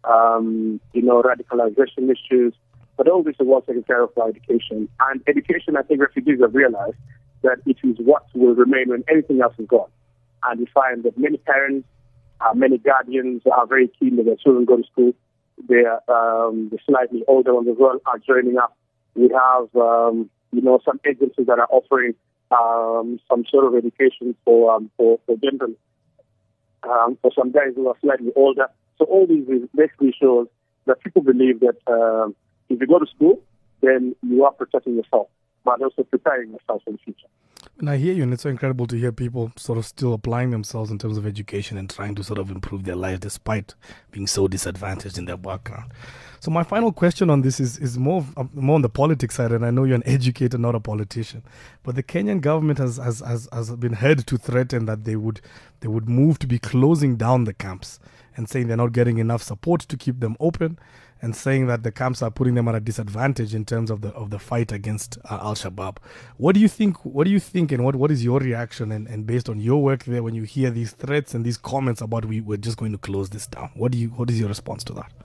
um, you know, radicalization issues. But all this is well taken care of by education. And education, I think refugees have realized that it is what will remain when anything else is gone. And we find that many parents, uh, many guardians are very keen that their children go to school. They're, um, the slightly older ones as well are joining up. We have, um, you know, some agencies that are offering um, some sort of education for um, for, for general, um, for some guys who are slightly older. So all these basically shows that people believe that uh, if you go to school, then you are protecting yourself, but also preparing yourself for the future. And I hear you, and it's so incredible to hear people sort of still applying themselves in terms of education and trying to sort of improve their lives despite being so disadvantaged in their background. So my final question on this is is more of, um, more on the politics side, and I know you're an educator, not a politician. But the Kenyan government has, has, has, has been heard to threaten that they would they would move to be closing down the camps and saying they're not getting enough support to keep them open, and saying that the camps are putting them at a disadvantage in terms of the of the fight against uh, Al-Shabaab. What do you think? What do you think, and what, what is your reaction? And, and based on your work there, when you hear these threats and these comments about we we're just going to close this down, what do you what is your response to that?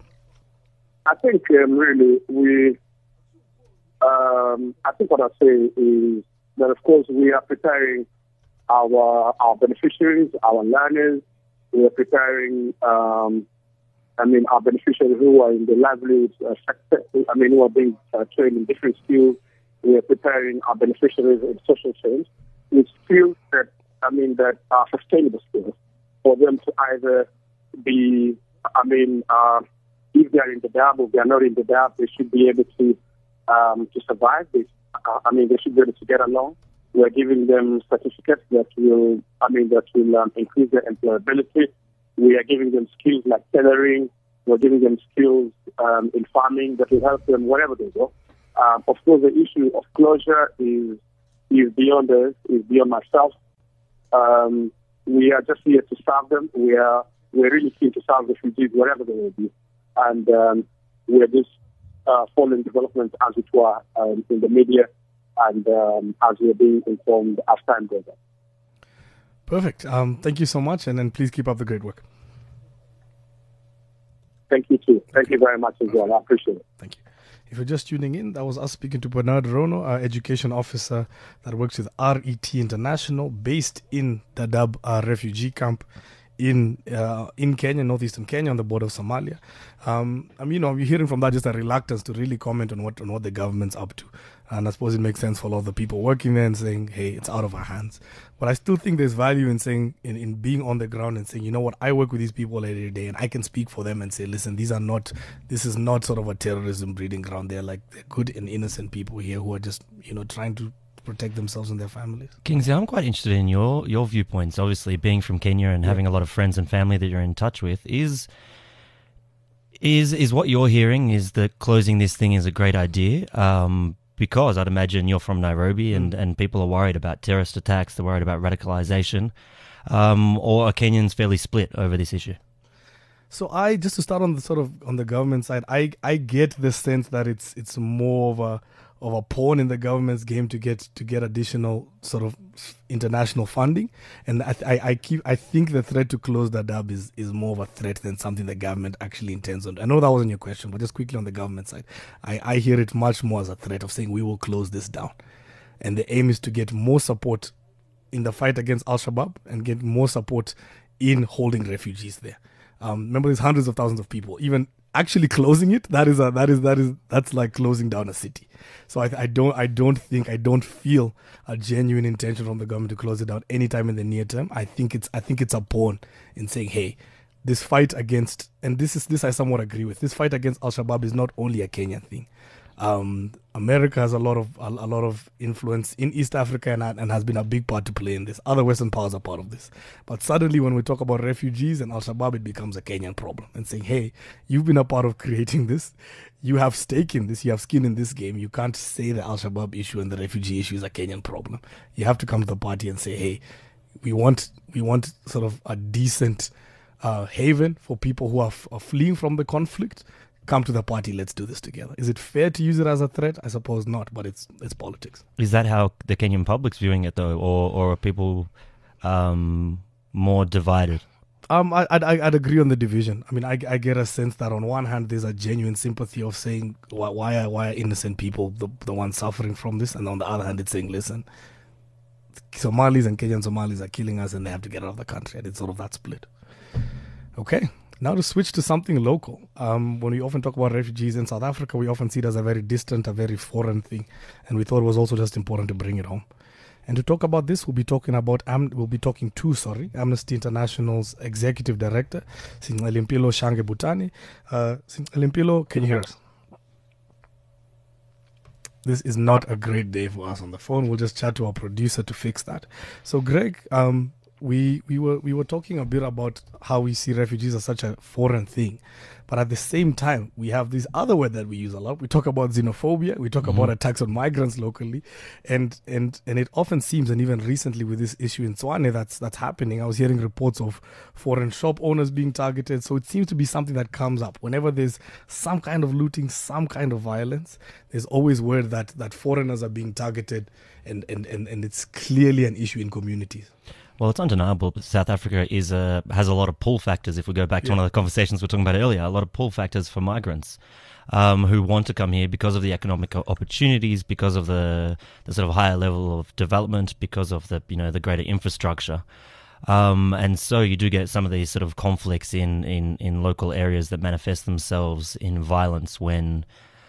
I think um, really we. Um, I think what I say is that of course we are preparing our our beneficiaries, our learners. We are preparing. Um, I mean, our beneficiaries who are in the livelihood uh, sector, I mean, who are being uh, trained in different skills. We are preparing our beneficiaries in social change with skills that, I mean, that are sustainable skills for them to either be, I mean, uh, if they are in the D A B or if they are not in the D A B, they should be able to um, to survive this. Uh, I mean, they should be able to get along. We are giving them certificates that will, I mean, that will um, increase their employability. We are giving them skills like tailoring. We're giving them skills um, in farming that will help them wherever they go. Um, of course, the issue of closure is is beyond us, is beyond myself. Um, we are just here to serve them. We are we're really keen to serve refugees wherever they will be, and um, we are just uh, following developments as it were um, in the media, and um, as we are being informed as time goes on. Perfect. Um, thank you so much, and then please keep up the great work. Thank you too. Thank you very much as well. I appreciate it. Thank you. If you're just tuning in, that was us speaking to Bernard Rono, our education officer that works with R E T International, based in Dadaab uh, refugee camp in uh, in Kenya, northeastern Kenya, on the border of Somalia. Um, I mean, you know, we're hearing from that just a reluctance to really comment on what on what the government's up to. And I suppose it makes sense for a lot of the people working there and saying, hey, it's out of our hands. But I still think there's value in saying, in, in being on the ground and saying, you know what, I work with these people every day and I can speak for them and say, listen, these are not, this is not sort of a terrorism breeding ground. They're like, they're good and innocent people here who are just, you know, trying to protect themselves and their families. Kingsley, I'm quite interested in your, your viewpoints. Obviously, being from Kenya and yeah. having a lot of friends and family that you're in touch with, is is is what you're hearing is that closing this thing is a great idea? Um, because I'd imagine you're from Nairobi and, mm. and people are worried about terrorist attacks, they're worried about radicalization, um, or are Kenyans fairly split over this issue? So I, just to start on the sort of on the government side, I I get the sense that it's it's more of a of a pawn in the government's game to get to get additional sort of international funding, and I I, I keep I think the threat to close Dadaab is is more of a threat than something the government actually intends on. I know that wasn't your question, but just quickly on the government side, I I hear it much more as a threat of saying we will close this down, and the aim is to get more support in the fight against Al-Shabaab and get more support in holding refugees there. Um, remember, there's hundreds of thousands of people. Even actually closing it, that is a, that is that is that's like closing down a city. So I, I don't I don't think I don't feel a genuine intention from the government to close it down anytime in the near term. I think it's I think it's a pawn in saying, hey, this fight against, and this is this I somewhat agree with. This fight against Al-Shabaab is not only a Kenyan thing. Um, America has a lot of a, a lot of influence in East Africa and, and has been a big part to play in this. Other Western powers are part of this. But suddenly when we talk about refugees and Al-Shabaab, it becomes a Kenyan problem. And saying, hey, you've been a part of creating this. You have stake in this. You have skin in this game. You can't say the Al-Shabaab issue and the refugee issue is a Kenyan problem. You have to come to the party and say, hey, we want we want sort of a decent uh, haven for people who are, f- are fleeing from the conflict. Come to the party, let's do this together. Is it fair to use it as a threat? I suppose not, but it's it's politics. Is that how the Kenyan public's viewing it, though, or or are people um, more divided? Um, I, I'd, I'd agree on the division. I mean, I, I get a sense that on one hand, there's a genuine sympathy of saying, why, why are why are innocent people the, the ones suffering from this? And on the other hand, it's saying, listen, Somalis and Kenyan Somalis are killing us and they have to get out of the country. And it's sort of that split. Okay. Now to switch to something local. Um, when we often talk about refugees in South Africa, we often see it as a very distant, a very foreign thing. And we thought it was also just important to bring it home. And to talk about this, we'll be talking about Am- we'll be talking to sorry Amnesty International's Executive Director, Sinxele-Mpilo Shange Butani. Uh, Sinxele-Mpilo, can you hear us? This is not a great day for us on the phone. We'll just chat to our producer to fix that. So, Greg, um, we we were we were talking a bit about how we see refugees as such a foreign thing, but at the same time, we have this other word that we use a lot. We talk about xenophobia. We talk mm-hmm. about attacks on migrants locally, and and and it often seems, and even recently with this issue in Tshwane that's that's happening. I was hearing reports of foreign shop owners being targeted. So it seems to be something that comes up whenever there's some kind of looting, some kind of violence. There's always word that that foreigners are being targeted, and and and, and it's clearly an issue in communities. Well, it's undeniable that South Africa is a, has a lot of pull factors. If we go back to yeah. one of the conversations we were talking about earlier, a lot of pull factors for migrants um, who want to come here because of the economic opportunities, because of the, the sort of higher level of development, because of the you know the greater infrastructure. Um, and so you do get some of these sort of conflicts in, in, in local areas that manifest themselves in violence when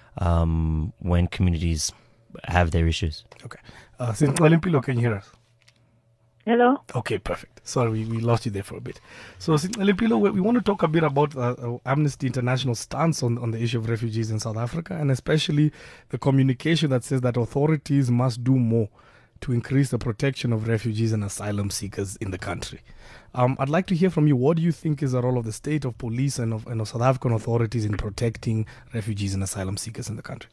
um, when communities have their issues. Okay. Uh, Sinxele-Mpilo, can you hear us? Hello. Okay, perfect. Sorry, we, we lost you there for a bit. So, Sinxele-Mpilo, we, we want to talk a bit about uh, Amnesty International's stance on, on the issue of refugees in South Africa, and especially the communication that says that authorities must do more to increase the protection of refugees and asylum seekers in the country. Um, I'd like to hear from you. What do you think is the role of the state, of police, and of, and of South African authorities in protecting refugees and asylum seekers in the country?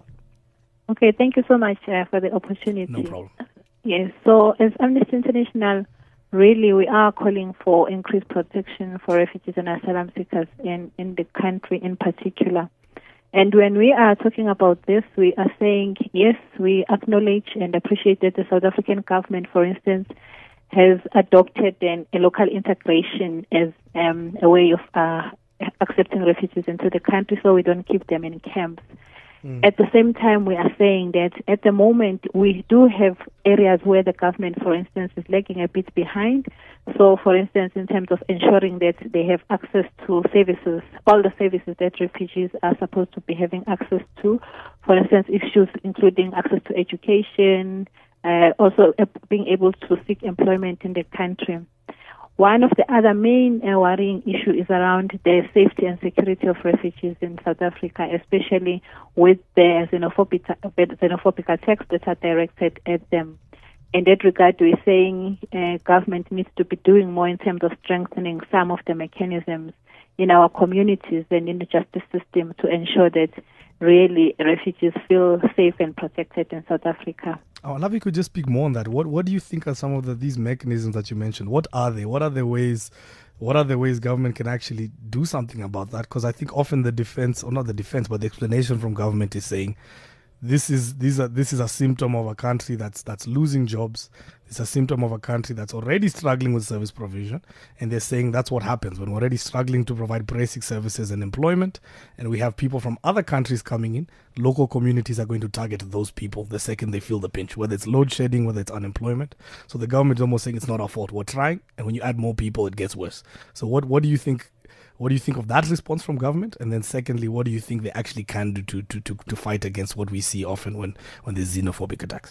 Okay, thank you so much uh, for the opportunity. No problem. Yes, so as Amnesty International, really we are calling for increased protection for refugees and asylum seekers in, in the country in particular. And when we are talking about this, we are saying, yes, we acknowledge and appreciate that the South African government, for instance, has adopted an, a local integration as um, a way of uh, accepting refugees into the country, so we don't keep them in camps. Mm. At the same time, we are saying that at the moment we do have areas where the government, for instance, is lagging a bit behind. So, for instance, in terms of ensuring that they have access to services, all the services that refugees are supposed to be having access to, for instance, issues including access to education, uh, also uh, being able to seek employment in the country. One of the other main uh, worrying issue is around the safety and security of refugees in South Africa, especially with the xenophobic, xenophobic attacks that are directed at them. In that regard, we're saying uh, government needs to be doing more in terms of strengthening some of the mechanisms in our communities and in the justice system to ensure that really refugees feel safe and protected in South Africa. Oh, I'd love if you could just speak more on that. What What do you think are some of the, these mechanisms that you mentioned? What are they? What are the ways? What are the ways government can actually do something about that? Because I think often the defense, or not the defense, but the explanation from government is saying, this is these are this is a symptom of a country that's that's losing jobs. It's a symptom of a country that's already struggling with service provision, and they're saying that's what happens when we're already struggling to provide basic services and employment, and we have people from other countries coming in. Local communities are going to target those people the second they feel the pinch, whether it's load shedding, whether it's unemployment. So the government is almost saying it's not our fault. We're trying, and when you add more people, it gets worse. So what what do you think? What do you think of that response from government? And then secondly, what do you think they actually can do to, to, to, to fight against what we see often when, when there's xenophobic attacks?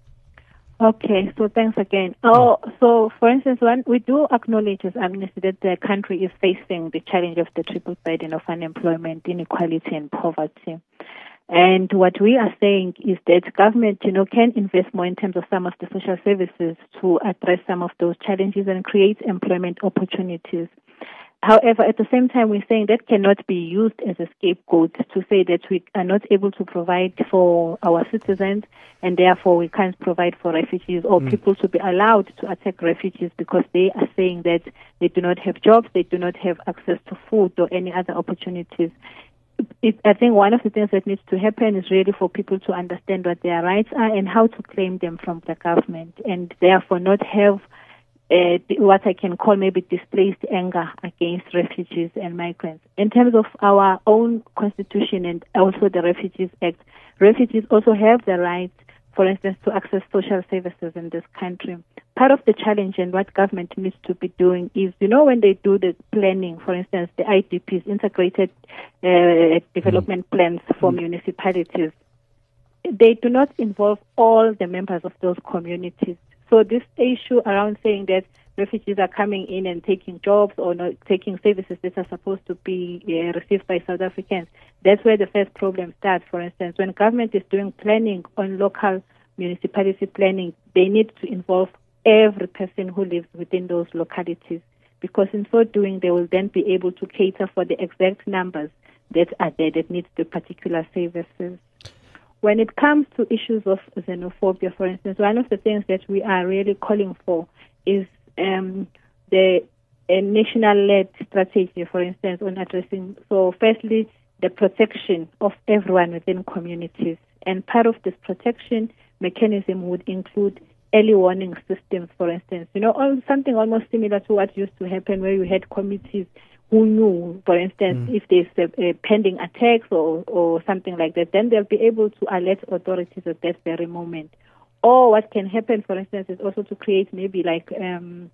Okay, so thanks again. Oh, so for instance, when we do acknowledge as Amnesty that the country is facing the challenge of the triple burden of unemployment, inequality, and poverty. And what we are saying is that government, you know, can invest more in terms of some of the social services to address some of those challenges and create employment opportunities. However, at the same time, we're saying that cannot be used as a scapegoat to say that we are not able to provide for our citizens and therefore we can't provide for refugees or mm. people to be allowed to attack refugees because they are saying that they do not have jobs, they do not have access to food or any other opportunities. It, I think one of the things that needs to happen is really for people to understand what their rights are and how to claim them from the government and therefore not have Uh, what I can call maybe displaced anger against refugees and migrants. In terms of our own constitution and also the Refugees Act, refugees also have the right, for instance, to access social services in this country. Part of the challenge and what government needs to be doing is, you know, when they do the planning, for instance, the I D Ps, integrated uh, development plans for mm. municipalities, they do not involve all the members of those communities. So this issue around saying that refugees are coming in and taking jobs or not taking services that are supposed to be uh, received by South Africans, that's where the first problem starts. For instance, when government is doing planning on local municipality planning, they need to involve every person who lives within those localities, because in so doing, they will then be able to cater for the exact numbers that are there that need the particular services. When it comes to issues of xenophobia, for instance, one of the things that we are really calling for is um, the a national-led strategy, for instance, on addressing, so firstly, the protection of everyone within communities. And part of this protection mechanism would include early warning systems, for instance. You know, something almost similar to what used to happen where you had committees who knew, for instance, mm. if there's a, a pending attacks or, or something like that, then they'll be able to alert authorities at that very moment. Or what can happen, for instance, is also to create maybe like um,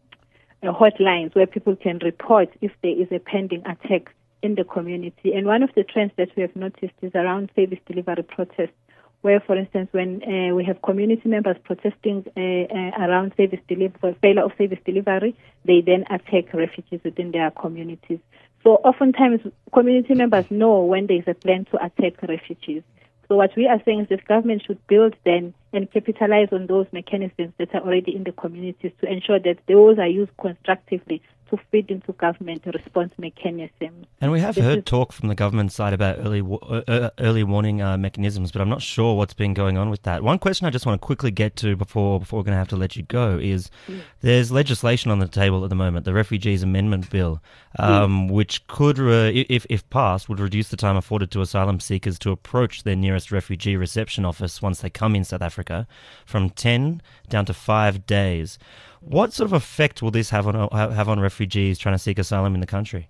hotlines where people can report if there is a pending attack in the community. And one of the trends that we have noticed is around service delivery protests, where, for instance, when uh, we have community members protesting uh, uh, around service delivery, failure of service delivery, they then attack refugees within their communities. So oftentimes, community members know when there is a plan to attack refugees. So what we are saying is that government should build then and capitalize on those mechanisms that are already in the communities to ensure that those are used constructively to feed into government response mechanisms. And we have this heard is, talk from the government side about early uh, early warning uh, mechanisms, but I'm not sure what's been going on with that. One question I just want to quickly get to before before we're going to have to let you go is mm. there's legislation on the table at the moment, the Refugees Amendment Bill, um, mm. which could, re- if, if passed, would reduce the time afforded to asylum seekers to approach their nearest refugee reception office once they come in South Africa from ten down to five days. What sort of effect will this have on have on refugees trying to seek asylum in the country?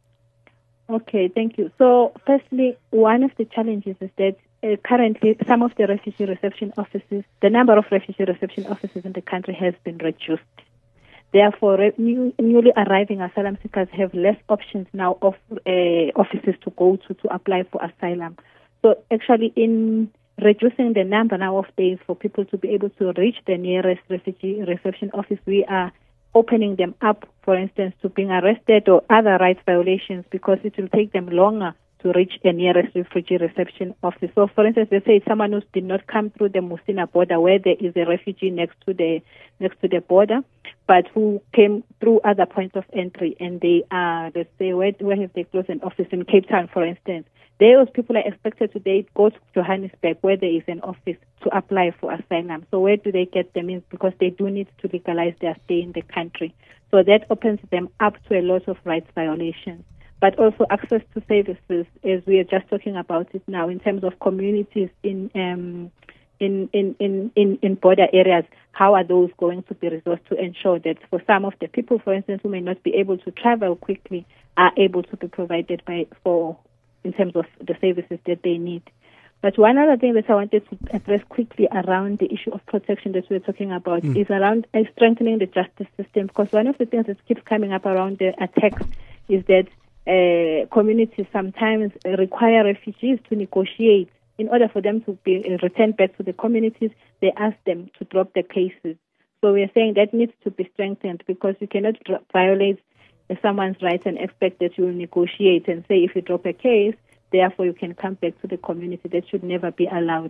Okay, thank you. So, firstly, one of the challenges is that uh, currently some of the refugee reception offices, the number of refugee reception offices in the country has been reduced. Therefore, re- new, newly arriving asylum seekers have less options now of uh, offices to go to to apply for asylum. So, actually, in reducing the number now of days for people to be able to reach the nearest refugee reception office, we are opening them up, for instance, to being arrested or other rights violations, because it will take them longer to reach the nearest refugee reception office. So, for instance, they say someone who did not come through the Musina border, where there is a refugee next to the next to the border, but who came through other points of entry, and they are, let's say, where, where have they closed an office in Cape Town, for instance. Those people are expected today go to Johannesburg, where there is an office, to apply for asylum. So where do they get them in? Because they do need to legalize their stay in the country. So that opens them up to a lot of rights violations. But also access to services, as we are just talking about it now, in terms of communities in um, in, in, in, in, in border areas, how are those going to be resourced to ensure that for some of the people, for instance, who may not be able to travel quickly, are able to be provided by for in terms of the services that they need. But one other thing that I wanted to address quickly around the issue of protection that we're talking about mm. is around uh, strengthening the justice system, because one of the things that keeps coming up around the attacks is that uh, communities sometimes require refugees to negotiate. In order for them to be uh, returned back to the communities, they ask them to drop the cases. So we're saying that needs to be strengthened, because you cannot dr- violate someone's rights and expect that you will negotiate and say if you drop a case, therefore you can come back to the community. That should never be allowed.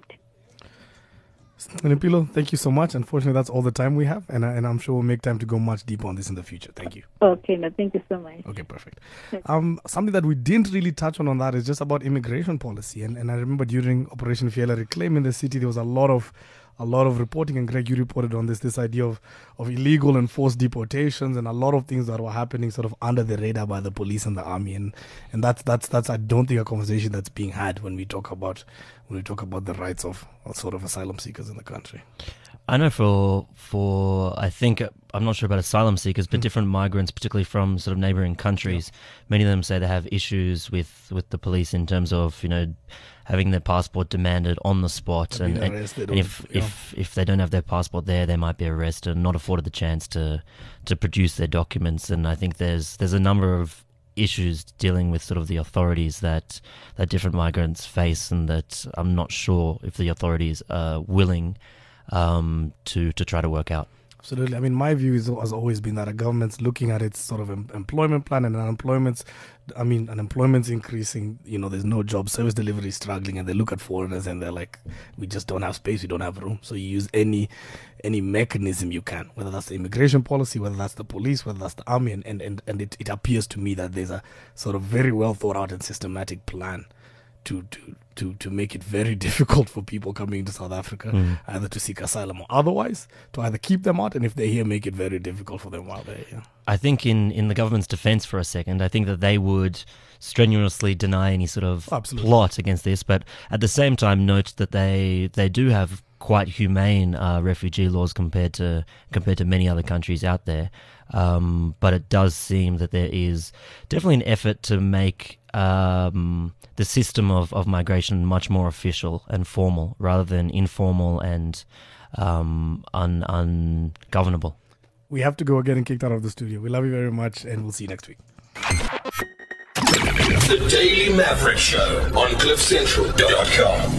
Nempilo, thank you so much. Unfortunately, that's all the time we have, and, I, and I'm sure we'll make time to go much deeper on this in the future. Thank you. Okay, no, thank you so much. Okay, perfect. Um, something that we didn't really touch on on that is just about immigration policy. And, and I remember during Operation Fiela Reclaim in the city, there was a lot of a lot of reporting, and Greg, you reported on this, this idea of, of illegal and forced deportations and a lot of things that were happening sort of under the radar by the police and the army. And, and that's, that's, that's, I don't think, a conversation that's being had when we talk about, when we talk about the rights of, of sort of asylum seekers in the country. I know for, for I think, I'm not sure about asylum seekers, but mm. different migrants, particularly from sort of neighbouring countries, yeah. many of them say they have issues with, with the police in terms of, you know, having their passport demanded on the spot, and, and, and if, yeah. if if they don't have their passport there, they might be arrested and not afforded the chance to to produce their documents. And I think there's there's a number of issues dealing with sort of the authorities that that different migrants face, and that I'm not sure if the authorities are willing um, to to try to work out. Absolutely. I mean, my view is, has always been that a government's looking at its sort of em- employment plan, and unemployment's, I mean, unemployment's increasing. You know, there's no job, service delivery is struggling, and they look at foreigners and they're like, we just don't have space, we don't have room. So you use any any mechanism you can, whether that's the immigration policy, whether that's the police, whether that's the army, and, and, and, and it, it appears to me that there's a sort of very well thought out and systematic plan to to to to make it very difficult for people coming to South Africa mm. either to seek asylum or otherwise to either keep them out, and if they're here, make it very difficult for them while they're here. I think in, in the government's defense for a second, I think that they would strenuously deny any sort of Absolutely. plot against this, but at the same time note that they they do have quite humane uh, refugee laws compared to compared to many other countries out there. Um, but it does seem that there is definitely an effort to make um, the system of, of migration much more official and formal rather than informal and um, un, ungovernable. We have to go. Getting kicked out of the studio. We love you very much, and we'll see you next week. The Daily Maverick Show on cliff central dot com.